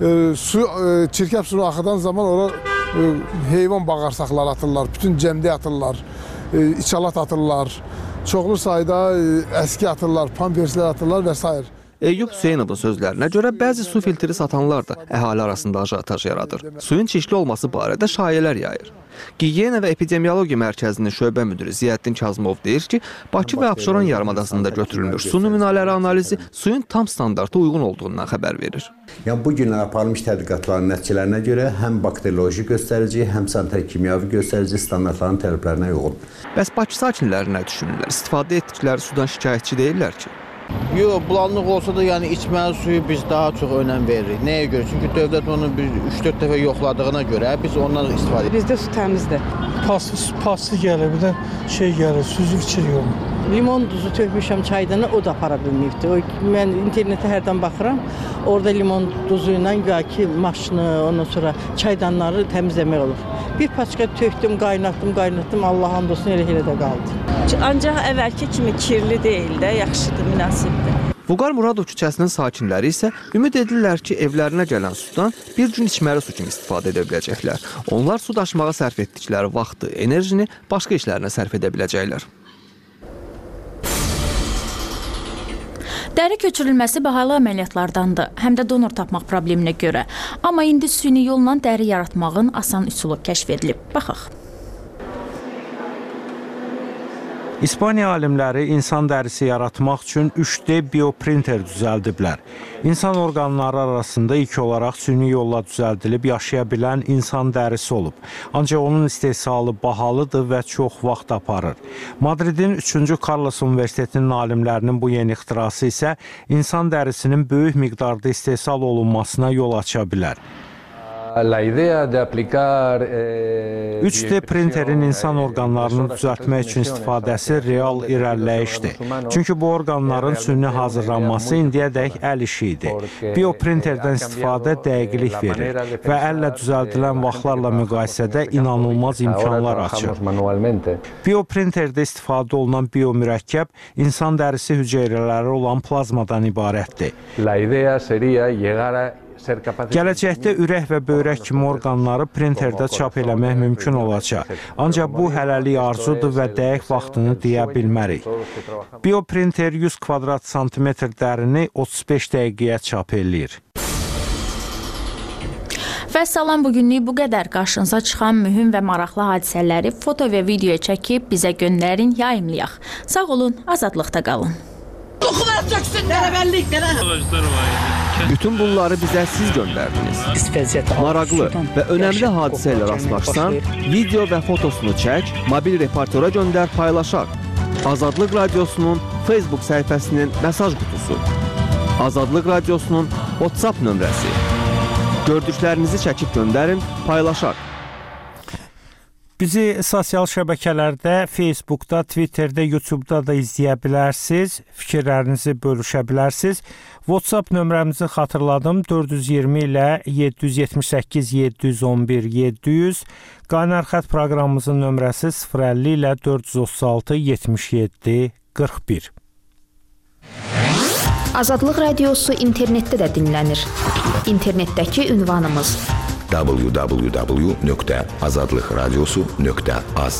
çirkəb sunu axıdan zaman ora heyvan bağırsaqları atırlar, bütün cəmdə atırlar, içalat atırlar, çoxlu sayda əski atırlar, pamperslər atırlar və s. Eyüp Hüseynovun sözlərinə görə bəzi su filtri satanlar da əhali arasında ajotaj yaradır. Suyun çirkli olması barədə şayələr yayır. Gigiyena və Epidemiologiya Mərkəzinin şöbə müdiri Ziyəddin Kazımov deyir ki, Bakı və Abşeron yarımadasında götürülmüş su nümunələri analizi suyun tam standarta uyğun olduğundan xəbər verir. Yəni, bu gün aparılmış tədqiqatların nəticələrinə görə həm bakterioloji göstərici, həm sanitar-kimyəvi göstərici standartların tələblərinə uyğun. Bəs Bakı sakinləri nə düşünürlər? İstifadə etdikləri sudan şikayətçi deyirlər ki? Yox, bulanlıq olsa da yəni içməli suyu biz daha çox önəm veririk. Nəyə görə? Çünki dövlət onu 3-4 dəfə yoxladığına görə biz ondan istifadə edirik. Bizdə su təmizdir. Paslı gəlir, bir də şey gəlir, süzüb içir yox. Limon duzu tökmüşəm çaydana, o da apara bilməyibdir. Mən internetə hərdən baxıram, orada limon duzu ilə ki, maşını, ondan sonra çaydanları təmizləmək olur. Bir paçka tökdüm, qaynatdım, Allah and olsun elə də qaldı. Ancaq əvvəlki kimi kirli deyil də, yaxşıdır, münasibdir. Vüqar Muradov küçəsinin sakinləri isə ümid edirlər ki, evlərinə gələn sudan bir gün içməli su kimi istifadə edə biləcəklər. Onlar su daşımağa sərf etdikləri vaxtı, enerjini başqa işlərinə sərf edə biləcəklər. Dəri köçürülməsi bahalı əməliyyatlardandır, həm də donor tapmaq probleminə görə. Amma indi süni yolla dəri yaratmağın asan üsulu kəşf edilib. Baxaq. İspaniya alimləri insan dərisi yaratmaq üçün 3D bioprinter düzəldiblər. İnsan orqanları arasında ilk olaraq süni yolla düzəldilib yaşaya bilən insan dərisi olub. Ancaq onun istehsalı bahalıdır və çox vaxt aparır. Madridin 3-cü Carlos Universitetinin alimlərinin bu yeni ixtirası isə insan dərisinin böyük miqdarda istehsal olunmasına yol aça bilər. 3D printerin insan orqanlarını düzəltmək üçün istifadəsi real irəliləyişdir. Çünki bu orqanların süni hazırlanması indiyədək əl işi idi. Bioprinterdən istifadə dəqiqlik verir və əllə düzəldilən vaxtlarla müqayisədə inanılmaz imkanlar açır. Bioprinterdə istifadə olunan biomürəkkəb insan dərisi hüceyrələri olan plazmadan ibarətdir. Gələcəkdə ürək və böyrək kimi orqanları printerdə çap eləmək mümkün olacaq. Ancaq bu hələlik arzudur və dəqiq vaxtını deyə bilmərik. Bioprinter 100 kvadrat santimetr dərini 35 dəqiqəyə çap eləyir. Və salam, bugünlük bu qədər. Qarşınıza çıxan mühüm və maraqlı hadisələri foto və videoya çəkib bizə göndərin, yayımlayaq. Sağ olun, azadlıqda qalın. Bütün bunları bizə siz göndərdiniz. Maraqlı və önəmli hadisə ilə rastlaşsan, video və fotosunu çək, mobil reportera göndər, paylaşaq. Azadlıq Radiosunun Facebook səhifəsinin mesaj qutusu. Azadlıq Radiosunun WhatsApp nömrəsi. Gördüklərinizi çəkib göndərin, paylaşaq. Bizi sosial şəbəkələrdə, Facebookda, Twitterdə, YouTube'da da izləyə bilərsiniz, fikirlərinizi bölüşə bilərsiniz. WhatsApp nömrəmizi xatırladım, 420 ilə 778 711 700. Qaynar xətt proqramımızın nömrəsi 050 ilə 436 77 41. Azadlıq Radiosu internetdə də dinlənir. İnternetdəki ünvanımız www.azadlıqradiosu.az.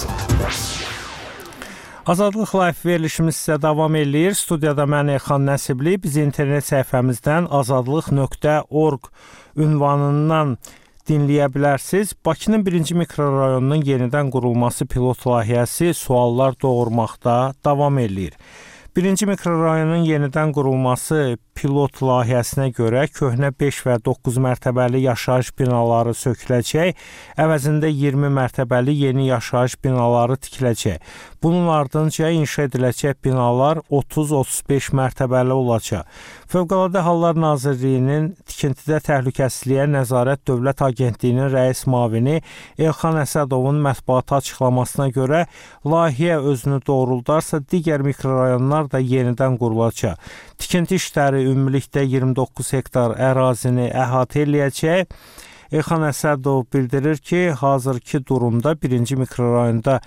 Azadlıq Live verilişimiz sizə davam eləyir. Studiyada mən Elxan Nəsibli. Biz internet səhifəmizdən azadlıq.org ünvanından dinləyə bilərsiniz. Bakının 1-ci mikrorayonunun yenidən qurulması pilot layihəsi suallar doğurmaqda davam eləyir. 1-ci mikrorayonun yenidən qurulması pilot layihəsinə görə köhnə 5 və 9 mərtəbəli yaşayış binaları söküləcək, əvəzində 20 mərtəbəli yeni yaşayış binaları tikiləcək. Bunun ardınca inşa ediləcək binalar 30-35 mərtəbəli olacaq. Fövqəladə Hallar Nazirliyinin tikintidə təhlükəsizliyə nəzarət Dövlət Agentliyinin rəis müavini Elxan Əsədovun mətbuata açıqlamasına görə layihə özünü doğruldarsa digər mikrorayonlar da yenidən qurulacaq. Tikinti işləri ümumilikdə 29 hektar ərazini əhatə eləyəcək. Elxan Əsədov bildirir ki, hazırki durumda 1-ci mikrorayonda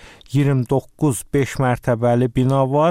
29 5 mərtəbəli bina var,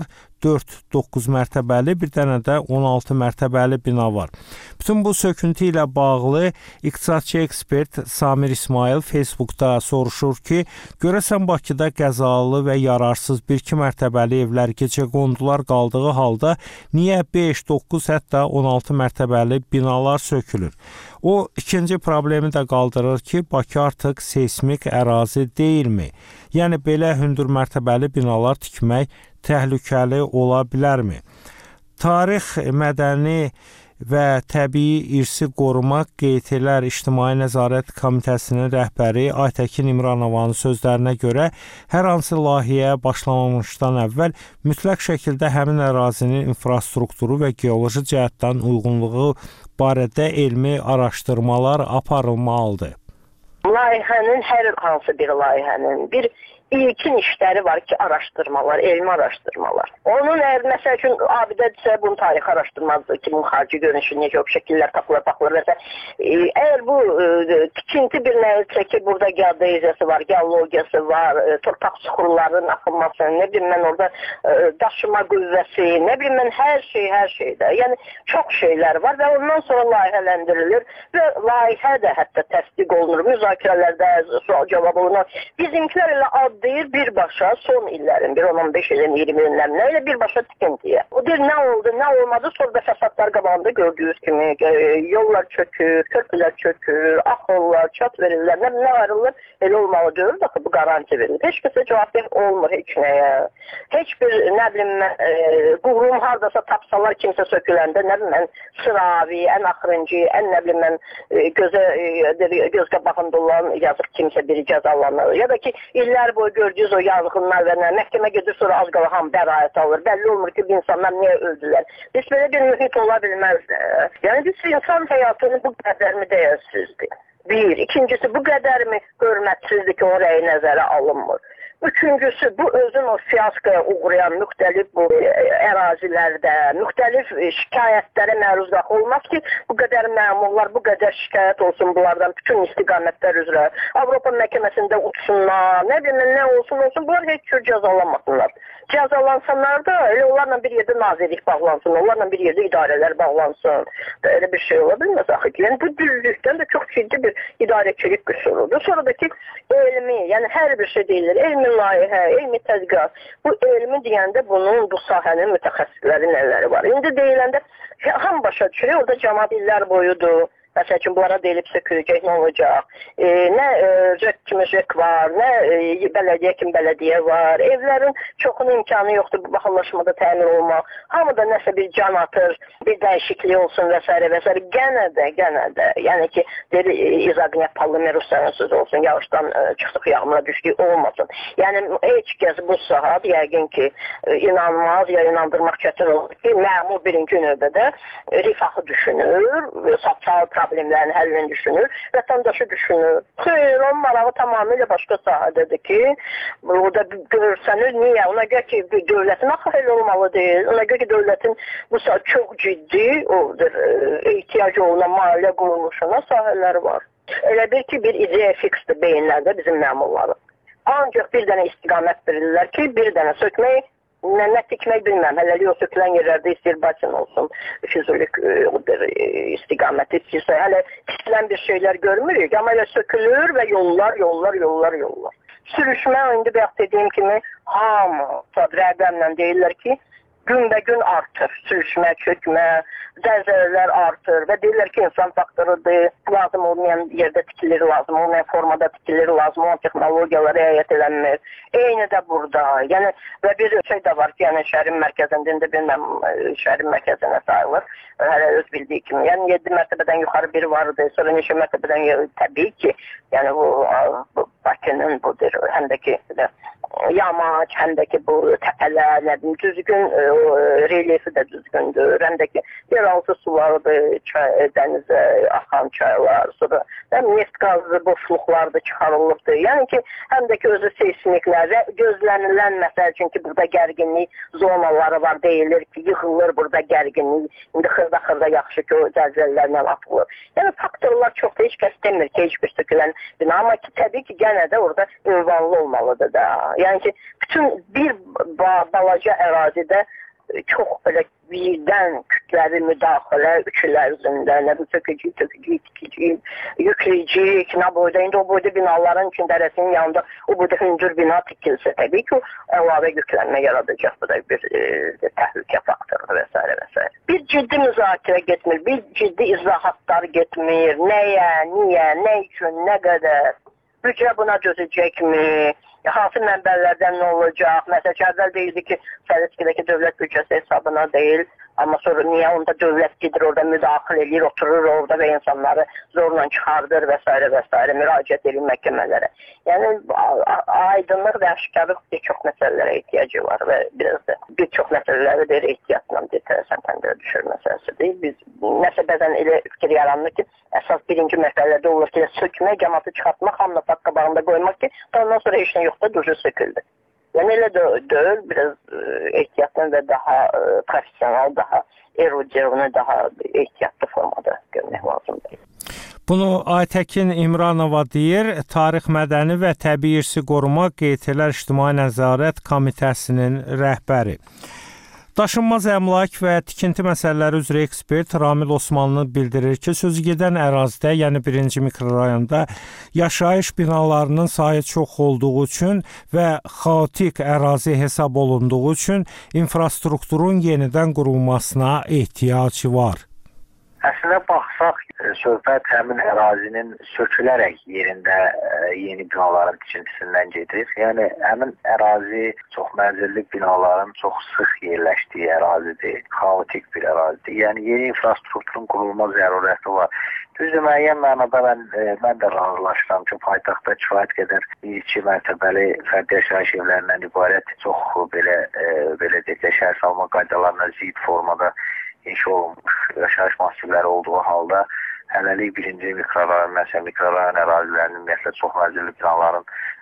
4-9 mərtəbəli, bir dənə də 16 mərtəbəli bina var. Bütün bu söküntü ilə bağlı iqtisadçı ekspert Samir İsmail Facebookda soruşur ki, görəsən Bakıda qəzalı və yararsız 1-2 mərtəbəli evlər gecə qondular qaldığı halda niyə 5, 9, hətta 16 mərtəbəli binalar sökülür? O, ikinci problemi də qaldırır ki, Bakı artıq seysmik ərazi deyilmi? Yəni, belə hündür mərtəbəli binalar tikmək təhlükəli ola bilərmi? Tarix, mədəni və təbii irsi qorumaq QT-lər İctimai Nəzarət Komitəsinin rəhbəri Aytəkin İmranovanın sözlərinə görə hər hansı layihəyə başlamamışdan əvvəl mütləq şəkildə həmin ərazinin infrastrukturu və geoloji cəhətdən uyğunluğu barədə elmi araşdırmalar aparılmalıdır. Layihənin, hər hansı bir layihənin bir ilkin işləri var ki, araşdırmalar, elmi araşdırmalar. Onun əgər məsəl üçün abidədirsə, bunun tarixi araşdırmalıdır ki, bunun xarici görünüşü necə, o şəkillər tapılır və s. Əgər bu tikinti bir nəyidirsə ki, burada geodeziyası var, geologiyası var, torpaq çuxurların axınması, nə bileyim mən orada daşıma qüvvəsi, nə bileyim mən hər şeydə. Yəni, çox şeylər var və ondan sonra layihələndirilir və layihə də hətta təsdiq olunur, müzakirələrdə sual cavab olunur. Bizimkilər elə deyir birbaşa son illərin, bir 10-15 ilin, 20 illərin, elə birbaşa tikintiyə. O deyir, nə oldu, nə olmadı, sonra da fəsadlar qabağında gördüyünüz kimi yollar çökür, körpülər çökür, axırlar, çat verirlər, nə ayrılır, elə olmalı görür, baxı bu garanti verilir. Heç kəsə cavab olmur heç nəyə. Heç bir, nə bilim mən, quğrum haradasa tapsalar kimsə söküləndə, nə bilim mən, sıravi, ən axırıncı, ən nə bilim mən, göz qabağında olan yazıq kimsə biri cəzalanır. Ya da ki, illər boyu gördüyünüz o yanğınlar və məhkəmə gedir, sonra az qala ham bəraət alır. Bəlli olmur ki, bu insanlar niyə öldülər. Biz belə bir mühit ola bilməzdir. Yəni, biz insan həyatını bu qədərmi dəyərsizdir? Bir. İkincisi, bu qədərmi hörmətsizdir ki, o rəyi nəzərə alınmır. Üçüncüsü, bu özün o fiyaskoya uğrayan müxtəlif bu ərazilərdə, müxtəlif şikayətlərə məruz olmaz ki, bu qədər məmurlar, bu qədər şikayət olsun bunlardan bütün istiqamətlər üzrə. Avropa məhkəməsində uçsunlar, nə bilmən, nə olsun, bunlar heç cür cəzalanmasınlar. Cəzalansanlar da elə onlarla bir yerdə nazirlik bağlansın, onlarla bir yerdə idarələr bağlansın. Elə bir şey ola bilməz axı ki. Yəni, bu düzlükdən də çox ciddi bir idarəçilik qüsurudur. Sonra da ki, elmi, yəni hər bir şey deyilir, elmi layihə, elmi tədqiqat. Bu elmi deyəndə bunun, bu sahənin mütəxəssisləri nələri var. İndi deyiləndə ham başa düşürük, orada cəmaat illər boyudur. Məsəl üçün, bunlara deyilib söküləcək, nə olacaq? Nə rök kimi rök var, nə bələdiyyə kimi bələdiyyə var. Evlərin çoxunun imkanı yoxdur bu baxımlaşmada təmin olmaq. Hamıda nəsə bir can atır, bir dəyişiklik olsun və s. və s. Gənə də, yəni ki, izaqniya polimerusların sözü olsun, yağışdan çıxsıq yağmura düşdük olmasın. Yəni, heç kəs bu saat, yəqin ki, inanmaz ya inandırmaq çətin olur ki, məmur birinci növbədə rifahı düşünür, sosial problemlərin həllini düşünür, vətəndaşı düşünür. Xeyr, onun marağı tamamilə başqa sahədədir ki, burada görsənir, niyə? Ona görə ki, dövlətin axı elə olmalı deyil. Ona görə ki, dövlətin bu saat çox ciddi ehtiyacı olan maliyyə quruluşuna sahələri var. Elə bir ki, bir ideya fiksdir beyinlərdə bizim məmurların. Ancaq bir dənə istiqamət verirlər ki, bir dənə sökmək, Nə tikmək bilməm. Hələlik o sökülən yerlərdə istəyir Bakın olsun, Füzuli istiqaməti istəyirsə, hələ tikilən bir şeylər görmürük. Amma elə sökülür və yollar. Sürüşmə, indi bayaq dediyim kimi, hamı rəqəmlə deyirlər ki, günbəgün artır. Sürüşmə, çökmə, zəlzələlər artır və deyirlər ki, insan faktorudur, lazım olmayan yerdə tikilir, lazım olmayan formada tikilir, lazım olan texnologiyalara riayət edilmir. Eyni də burada. Yəni, və bir şey də var ki, yəni şəhərin mərkəzində, indi bilməm, şəhərin mərkəzinə sayılır, hələ öz bildiyi kimi. Yəni, 7 mərtəbədən yuxarı biri vardı, sonra neçə mərtəbədən təbii ki, yəni bu Bakının budur, həm də ki, yamaç, həm də ki, bu təpələr, nə bilim, düzgün, relyefi də düzgündür, həm də ki, yeraltı sulardır, dənizə axan çaylar, sonra neft qazı boşluqlardır, çıxarılıbdır. Yəni ki, həm də ki, özü seysmiklər, gözlənilən məsəl üçün ki, burada gərginlik zonaları var, deyilir ki, yığılır burada gərginlik, indi xırda yaxşı ki, o zəlzələlərlə atılır. Yəni, faktorlar çoxdur, heç kəs demir ki, heç bir sökülən bina, amma ki, təbii ki, gənə də orada ünvanlı olmalıdır da. Yəni ki, bütün bir balaca ərazidə çox belə birdən kütləvi müdaxilə üçlər üzründə, nə bu sökücü, tikici, yükləyicik, nə boyda, indi o boyda binaların içindərəsinin yanında o boyda hündür bina tikilsə, təbii ki, o əlavə yüklənmə yaradacaq, bu da bir təhlükə faktorudur və s. Bir ciddi müzakirə getmir, bir ciddi izahatlar getmir, nəyə, niyə, nə üçün, nə qədər, büdcə buna dözəcəkmi? Hansı mənbələrdən nə olacaq? Məsələn, əvvəl deyildi ki, Sələtskidəki dövlət büdcəsi hesabına deyil, amma sonra niyə onda dövlət gedir, orada müdaxilə edir, oturur orada və insanları zorla çıxardır və s. müraciət edir məhkəmələrə. Yəni, aydınlıq və aşkarlıq bir çox məsələlərə ehtiyacı var və biraz da bir çox məsələləri bir ehtiyatla təsəvvürə düşür məsələsidir. Biz nəsə bəzən elə fikir yaranır ki, əsas birinci məsələdə olur ki, sökmək, cəmatı çıxartmaq, hamını fakt qabağında qoymaq ki, ondan sonra heç nə yoxdur, duzu söküldü. Yəni elə deyil, biraz ehtiyatlı və daha profesional, daha erudiyonu, daha ehtiyatlı formada görmək lazımdır. Bunu Aytəkin İmranova deyir, Tarix, Mədəni və Təbii İrsi Qoruma QT-lər İctimai Nəzarət Komitəsinin rəhbəri. Daşınmaz əmlak və tikinti məsələləri üzrə ekspert Ramil Osmanlı bildirir ki, sözü gedən ərazidə, yəni 1-ci mikrorayonda yaşayış binalarının sayı çox olduğu üçün və xaotik ərazi hesab olunduğu üçün infrastrukturun yenidən qurulmasına ehtiyac var. Əslində baxsaq, söhbət həmin ərazinin sökülərək yerində yeni binaların tikintisindən gedir. Yəni, həmin ərazi çox mənzilli binaların çox sıx yerləşdiyi ərazidir, xaotik bir ərazidir. Yəni, yeni infrastrukturun qurulma zərurəti var. Düzdür, müəyyən mənada mən də razılaşıram ki, paytaxtda kifayət qədər 1-2 mərtəbəli fərdi yaşayış evlərindən ibarət çox belə deyək, şəhər salma qaydalarına zidd formada inşa olunmuş yaşayış massivləri olduğu halda hələlik 1-ci mikrorayon, məsələn, mikrorayon ərazilərinin ümumiyyətlə çox mənzilli binaların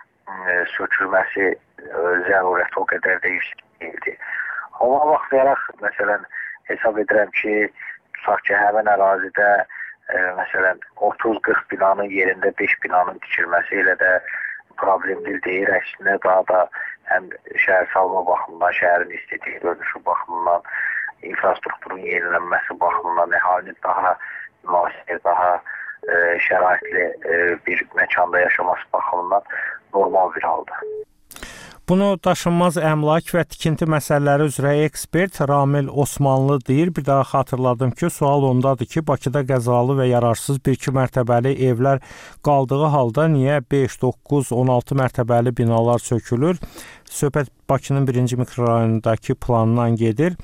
sökülməsi zərurəti o qədər də yüksək deyildi. Ona baxmayaraq, məsələn, hesab edirəm ki, tutaq ki, həmin ərazidə məsələn, 30-40 binanın yerində 5 binanın tikilməsi ilə də problemli deyil. Əksinə daha da həm şəhər salma baxımından, şəhərin estetik görünüşü baxımından, infrastrukturun yenilənməsi baxımından əhalinin daha müasir, daha şəraitli bir məkanda yaşaması baxımından normal bir haldır. Bunu daşınmaz əmlak və tikinti məsələləri üzrə ekspert Ramil Osmanlı deyir. Bir daha xatırladım ki, sual ondadır ki, Bakıda qəzalı və yararsız 1-2 mərtəbəli evlər qaldığı halda niyə 5, 9, 16 mərtəbəli binalar sökülür? Söhbət Bakının 1-ci mikrorayonundakı plandan gedir.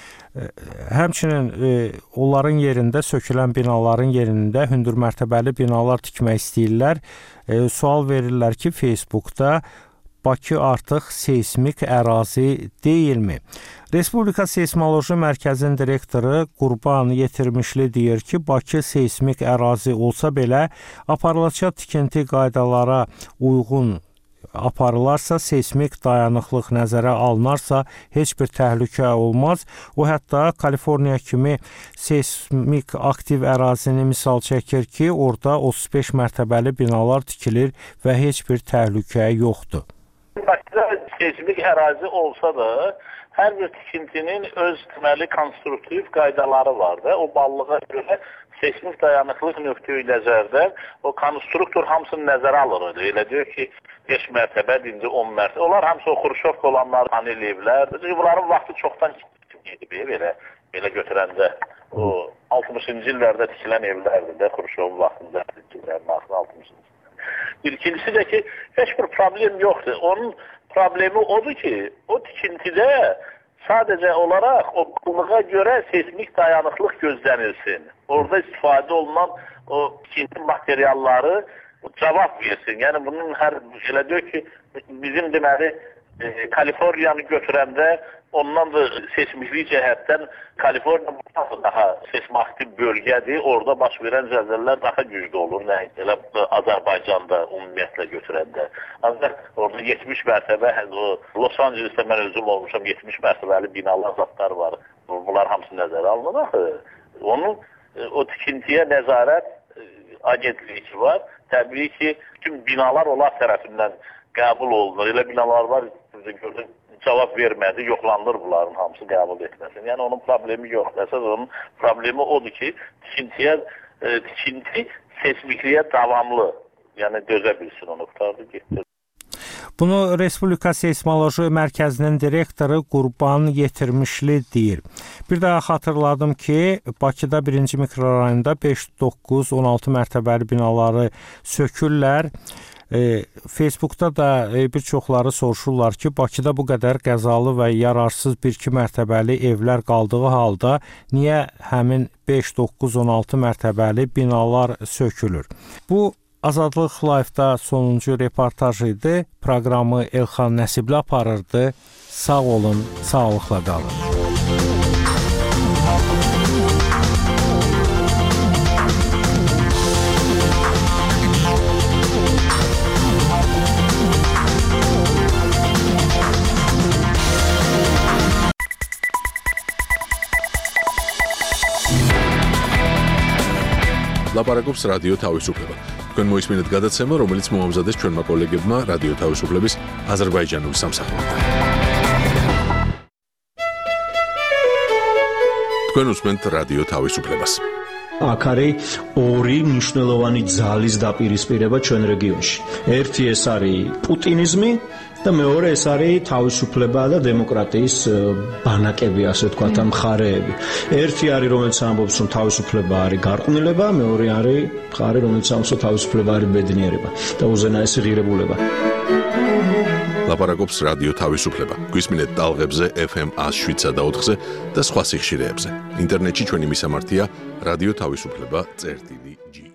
Həmçinin onların yerində, sökülən binaların yerində hündür mərtəbəli binalar tikmək istəyirlər. Sual verirlər ki, Facebookda Bakı artıq seysmik ərazi deyilmi? Respublika Seysmoloji Mərkəzinin direktoru Qurban Yetirmişli deyir ki, Bakı seysmik ərazi olsa belə aparılacaq tikinti qaydalara uyğun aparılarsa, seysmik dayanıqlıq nəzərə alınarsa, heç bir təhlükə olmaz. O, hətta Kaliforniya kimi seysmik aktiv ərazini misal çəkir ki, orada 35 mərtəbəli binalar tikilir və heç bir təhlükə yoxdur. Bakıda seysmik ərazi olsa da, hər bir tikintinin öz deməli konstruktiv qaydaları var da. O ballığa görə seysmik dayanıqlıq nöqteyi-nəzərdən o konstruktor hamısını nəzərə alır. Elə deyir ki, 5 mərtəbə, indi 10 mərtəbə. Onlar hamısı o Xruşov olanlar, panel evlər. Bunların vaxtı çoxdan gedib belə götürəndə. O 60-cı illərdə tikilən evlərdir də Xruşovun vaxtında tikilən 60-cı illərdə. İkincisi də ki, heç bir problem yoxdur. Onun problemi odur ki, o tikintidə sadəcə olaraq o qılığa görə seysmik dayanıqlıq gözlənilsin. Orada istifadə olunan o tikinti materialları cavab versin. Yəni bunun elə deyir ki, bizim deməli Kaliforniyanı götürəndə ondan da seysmiklik cəhətdən Kaliforniya daha seysmaktiv bölgədir. Orada baş verən zəlzələlər daha güclü olur. Elə Azərbaycanda ümumiyyətlə götürəndə. Ancaq orada 70 mərtəbə, Los Angeles'də mən özüm olmuşam, 70 mərtəbəli binalar zatlar var. Bunlar hamısı nəzərə alınır. Onun o tikintiyə nəzarət agentliyi var. Təbii ki, bütün binalar onlar tərəfindən qəbul olunur. Elə binalar var, cavab vermədi, yoxlanılır bunların hamısı qəbul etməsin. Yəni onun problemi yoxdur. Əsas onun problemi odur ki, tikinti seysmikliyə davamlı, yəni dözə bilsin onu qutardı getdi. Bunu Respublika Seysmoloji Mərkəzinin direktoru Qurban Yetirmişli deyir. Bir daha xatırladım ki, Bakıda 1-ci mikrorayonda 5, 9, 16 mərtəbəli binaları sökürlər. Facebookda da bir çoxları soruşurlar ki, Bakıda bu qədər qəzalı və yararsız 1-2 mərtəbəli evlər qaldığı halda niyə həmin 5, 9, 16 mərtəbəli binalar sökülür? Bu Azadlıq Live-da sonuncu reportaj idi. Proqramı Elxan Nəsibli aparırdı. Sağ olun, sağlıqla qalın. ლაპარაკობს რადიო თავისუფლება. თქვენ მოისმინეთ გადაცემა, რომელიც მოამზადეს ჩვენმა კოლეგებმა რადიო თავისუფლების აზერბაიჯანული სამსახურიდან. თქვენ უსმენთ რადიო თავისუფლებას. აქ არის ორი მნიშვნელოვანი ძალის დაპირისპირება ჩვენ რეგიონში. ერთი ეს არის პუტინიზმი და მეორე ეს არის თავისუფლება და დემოკრატიის ბანაკები, ასე ვთქვათ, მხარეები. ერთი არის, რომელიც ამბობს, რომ თავისუფლება არის გარყვნილება, მეორე არის მხარე, რომელიც ამბობს, რომ თავისუფლება არის ბედნიერება და უზენაესი ღირებულება. ლაპარაკობს რადიო თავისუფლება. გვისმინეთ ტალღებზე FM 107 და 4-ზე და სხვა სიხშირეებზე. ინტერნეტში ჩვენი მისამართია რადიო თავისუფლება.gr